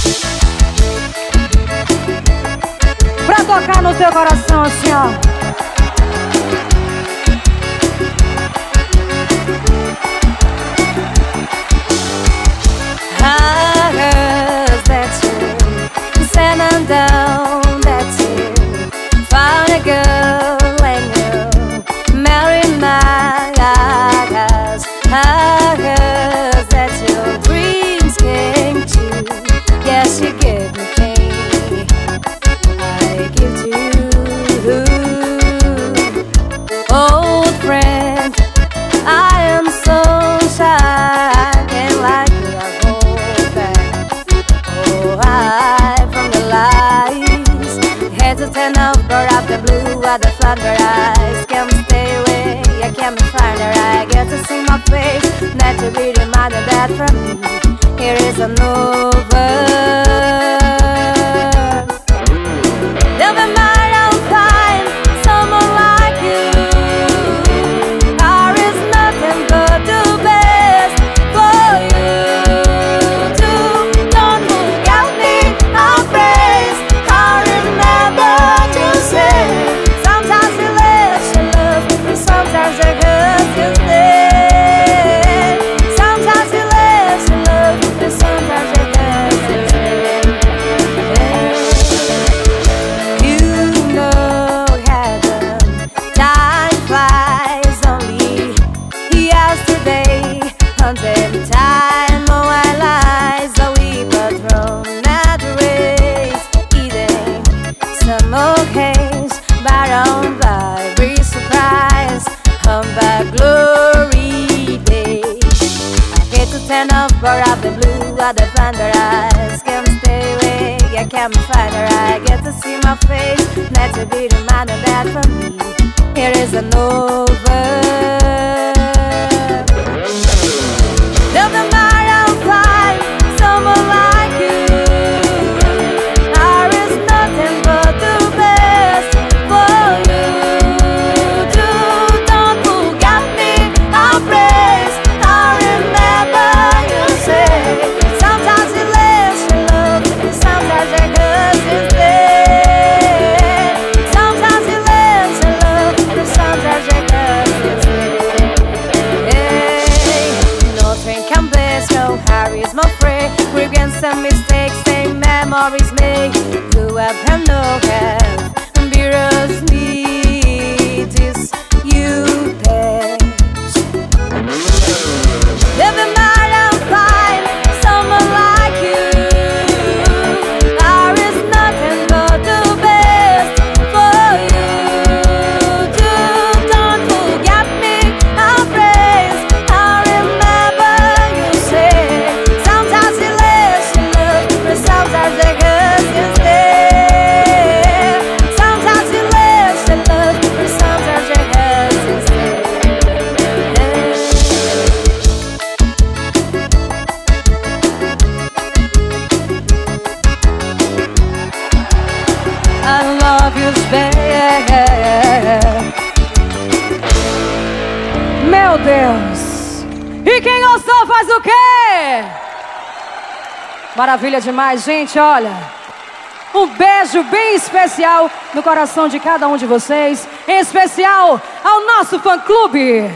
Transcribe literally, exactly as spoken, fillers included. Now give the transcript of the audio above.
Pra tocar no teu coração assim, ó. I heard that you said I'm down, that you found a girl and you married my eyes. I heard that your dreams came true. Yes, you gave me pain, I give to you. Old friend, I am so shy, I can't like you, I hold back. Oh, hide from the lies, hesitant of burn up the blue at the thunder eyes. Can't stay away, I can't find her. I get to see my face, not to be reminded that from me here is an over. Never mind, I'll find someone like you. There is nothing but the best for you too. Don't forget me, I'll praise. I remember to say, sometimes you let your love, and sometimes it hurts you stay. Sometimes you let your love, and sometimes it hurts you stay. You know heaven, time flies only yesterday. Until time, no one lies. A weep but thrown at the race, eating summer haze. Baron by every surprise, hung by glory days. I hate to turn off, but up the blue at the thunder eyes. Can't stay away, I can't find her. I get to see my face, not to be reminded that for me here is an over. Never mind, I'll find someone like you. There is nothing but the best for you too. Don't forget me, I'll praise. I remember you say, sometimes it lets you love, sometimes it hurts you stay. Sometimes it lets you love, sometimes it hurts you stay. No train can place, no Harry's my friend. Regrets and mistakes, same memories made. Who have and no have, and bearers need this you pass. Never mind, I'll find someone like you. There is nothing but the best for you too. Don't forget me, I'll praise. I remember you say, sometimes it lets you love, but sometimes it hurts you stay. Sometimes it lets you love, but sometimes it hurts you stay. I love you, baby. Meu Deus! E quem gostou faz o quê? Maravilha demais, gente, olha. Um beijo bem especial no coração de cada um de vocês. Em especial ao nosso fã-clube.